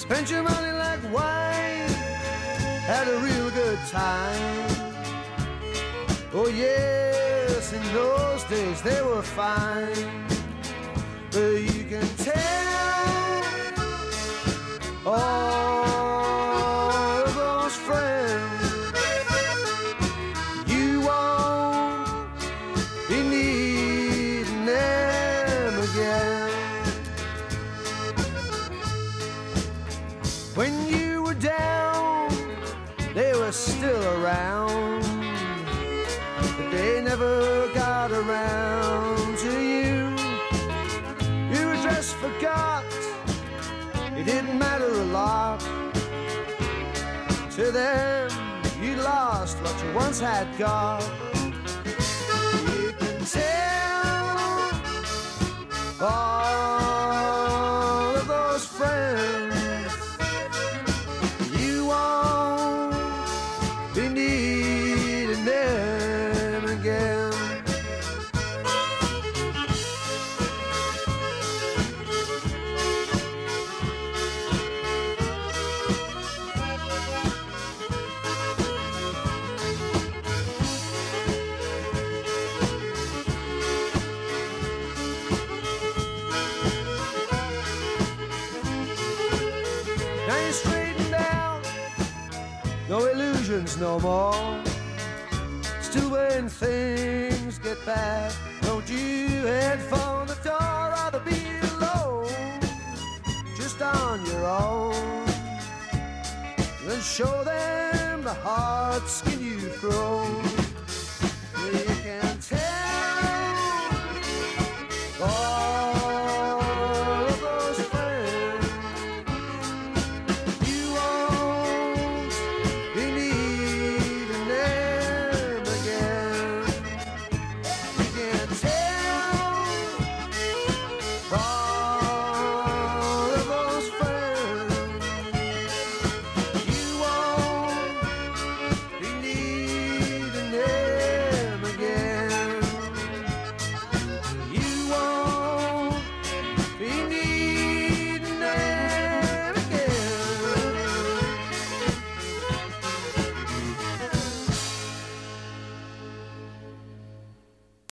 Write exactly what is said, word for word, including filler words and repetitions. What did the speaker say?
Spent your money like wine, had a real good time. Oh yes, in those days they were fine. But you can tell all of those friends you won't be needing them again. When you were down, they were still around, but they never got around to you. Your address forgot, it didn't matter a lot. To them, you lost what you once had got. You can tell all of those friends you won't be needing them again. No illusions no more. Still when things get bad, don't you head for the door, rather be alone, just on your own. Then show them the hard skin you've grown.